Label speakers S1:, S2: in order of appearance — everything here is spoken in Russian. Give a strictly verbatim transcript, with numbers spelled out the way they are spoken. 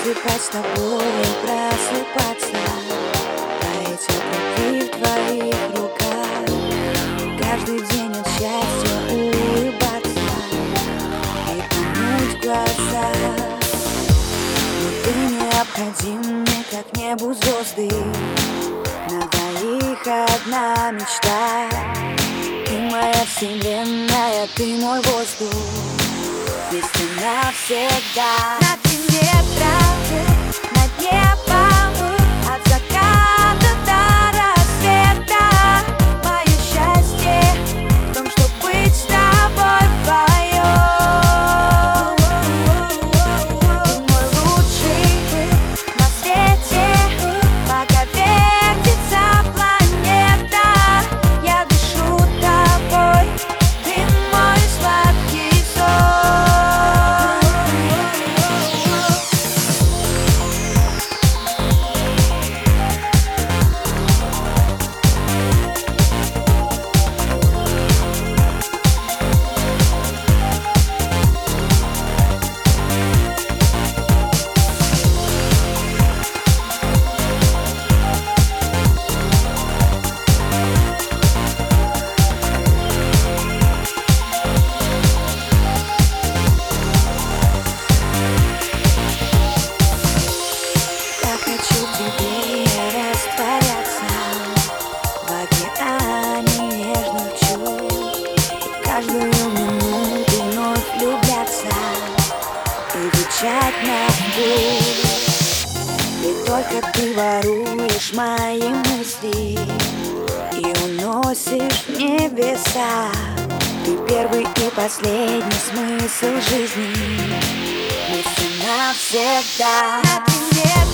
S1: засыпать с тобой и просыпаться, таять от руки в твоих руках, каждый день от счастья улыбаться и тонуть в глаза. Но ты необходим мне, как небу звезды, на двоих одна мечта. Ты моя вселенная, ты мой воздух, вместе навсегда. На три метра над небом, от заката до рассвета. Мое счастье в том, чтоб быть с тобой вдвоем. Ты мой лучший на свете, пока вертится планета. Я дышу тобой, ты мой сладкий сон. Хочу в тебе растворяться в океане нежных чувств, каждую минуту вновь влюбляться, изучать на вкус. Ведь только ты воруешь мои мысли и уносишь в небеса. Ты первый и последний смысл жизни, вместе навсегда. На три метра